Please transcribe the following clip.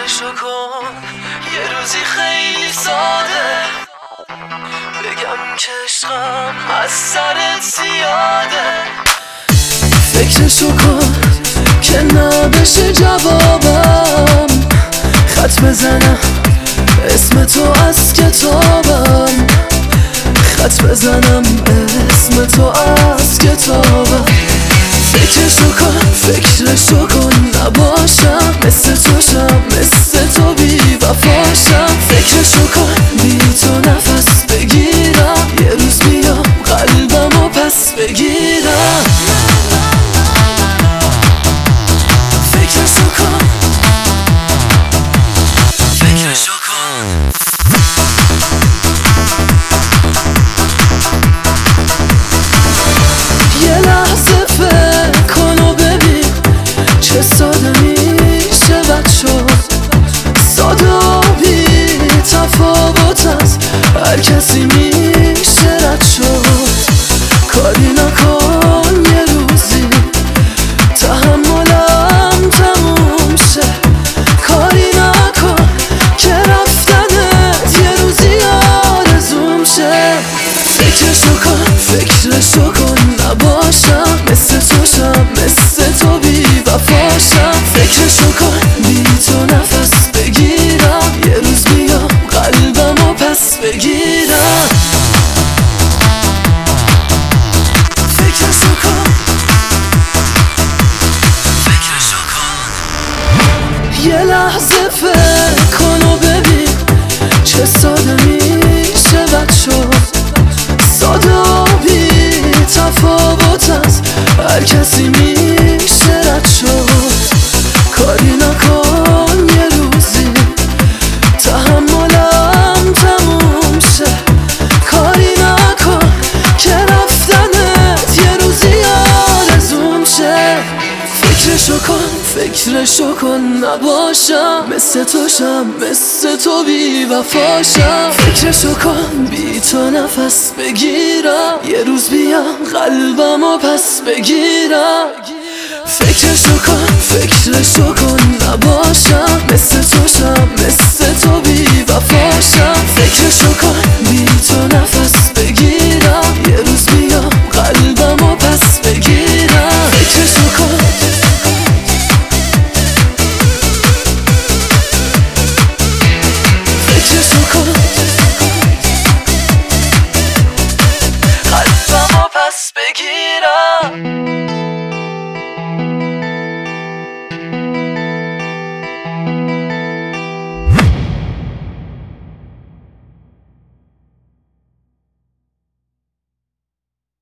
فکرشو کن یه روزی خیلی ساده بگم که عشقم از سرت زیاده. فکرشو کن که نبشه جوابم، خط بزنم اسم تو از کتابم، خط بزنم اسم تو از کتابم. فکرشو کن نباشم مثل تو شم، مثل تو بی وفاشم. فکرشو کن بی تو نفس بگیرم، یه روز بیام قلبمو پس بگیرم. فکرشو کن یه لحظه فکر کن و ببین چه ساده میشه بد شد، ساده و بی تفاوت از هر کسی میشه رد شد. کاری نکن یه روزی تحملم تموم شه، کاری نکن که رفتنت یه روزی آرزوم شه. فکرشو کن نباشم مثل تو شم، مثل تو بی وفاشم. فکرشو کن بی تو نفس بگیرم، یه روز بیام قلبمو پس بگیرم. فکرشو کن یه لحظه فکر کن و ببین چه ساده میشه بد شد، ساده و بی تفاوت از هر کسی میشه رد شد. کاری نکن یه روزی تحملم تموم شه، کاری نکن که رفتنت یه روزی آرزوم شه. فکرشو کن نباشم مثل تو شم، مثل تو بی وفاشم. فکرشو کن بی تو نفس بگیرم، یه روز بیام قلبمو پس بگیرم. فکرشو کن نباشم مثل